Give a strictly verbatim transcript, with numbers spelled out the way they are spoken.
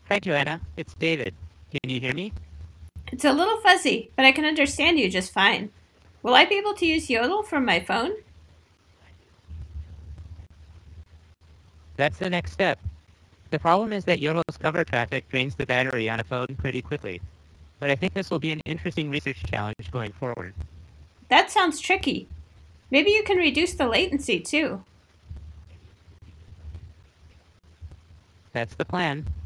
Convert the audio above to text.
Hi, Joanna. It's David. Can you hear me? It's a little fuzzy, but I can understand you just fine. Will I be able to use Yodel from my phone? That's the next step. The problem is that Yodel's cover traffic drains the battery on a phone pretty quickly, but I think this will be an interesting research challenge going forward. That sounds tricky. Maybe you can reduce the latency too. That's the plan.